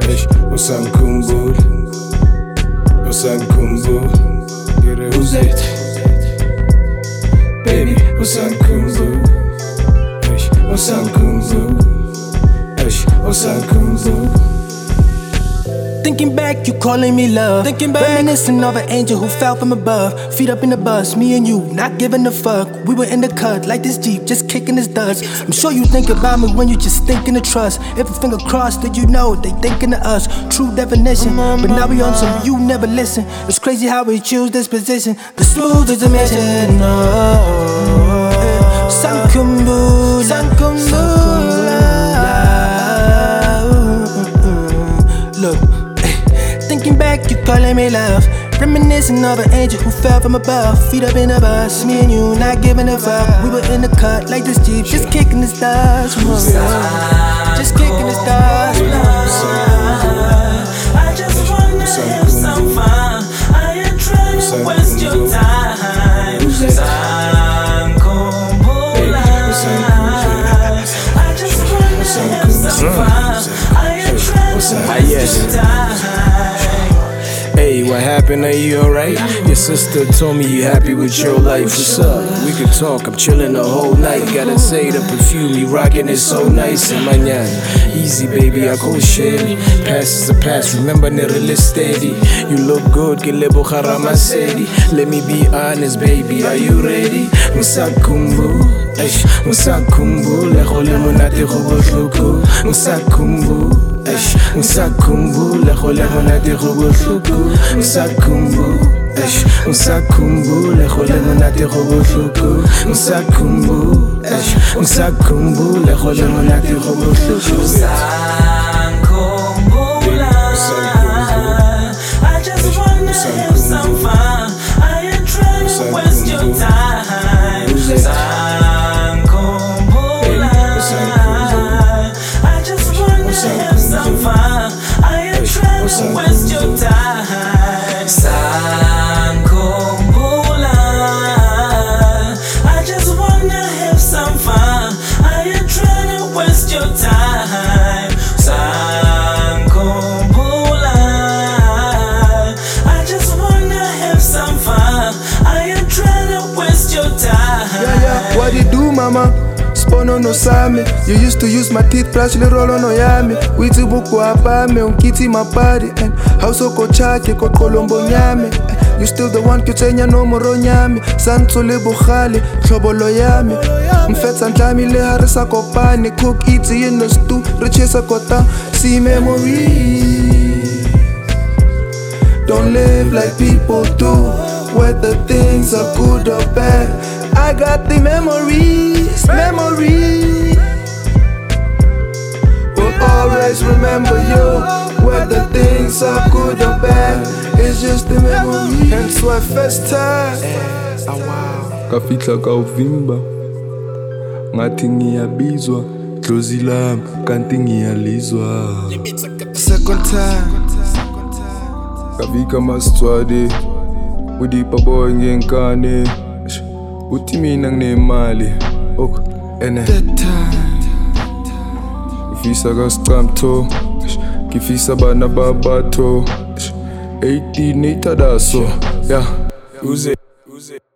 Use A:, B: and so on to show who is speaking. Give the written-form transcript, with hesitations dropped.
A: Usankumbul, who's it? Baby, Usankumbul, Usankumbul.
B: Thinking back, you calling me love. Reminiscing of an angel who fell from above. Feet up in the bus, me and you, not giving a fuck. We were in the cut, like this Jeep, just kicking his dust. I'm sure you think about me when you just thinking of trust. If a finger crossed, then you know they thinking of us. True definition, but now we on some you never listen. It's crazy how we choose this position. The smoothest dimension. Sankumbul, look, thinking back, you calling me love. Reminiscing of an angel who fell from above. Feet up in the bus, me and you, not giving a fuck. We were in the cut, like this Jeep, just kicking the stars. Just kicking the stars.
C: I just wanna have some fun. I ain't trying to waste your time. Sankumbula. I just wanna have some fun. I ain't trying to waste your time.
A: Hey, what happened? Are you alright? Your sister told me you happy with your life. What's up? We could talk, I'm chilling the whole night. Gotta say the perfume you rockin' is so nice. And mañana, easy baby, I go shady. Past is the past, remember never steady. You look good, get lebo harama sedi. Let me be honest baby, are you ready? Usankumbul, lehole monate go botlhoko. Usankumbul, lehole monate go botlhoko. Usankumbul, lehole monate go botlhoko. Usankumbul, lehole monate go botlhoko.
C: I just wanna have some fun. I ain't trying to waste your time. Sankumbula. I just wanna have some fun. I ain't trying to waste your time. Sankumbula. I just wanna have some fun. I ain't trying to waste your time. Sankumbula. I just wanna have some fun. I ain't trying to waste your time.
D: Yeah, what you do, mama? Spono no same. You used to use my teeth, brush the roll on oyame. Witi buku apame, unkiti mapari. And house oko chake, kot kolombo nyame. You still the one kitenya no moro nyame. Santo le bukhali, chobolo yame. Mfetsa ntlami le harisa kopani. Cook easy in the stew, richesa kota. See memory. Don't live like people do, whether things are good or bad. I got the memories. Will always remember you, whether things are good or bad. It's just the memory. And so I first time
E: kafitla ka uvimba ngathi ngiyabizwa dlozi lami kanti ngiyalizwa.
D: second time
E: kafika masitswade udipa boy ngenkane uthi mina nginemali ok ene
D: that time
E: ngifisa kasicamtho ngifisa bana babatho 18 itadaso yeah
A: Who's it?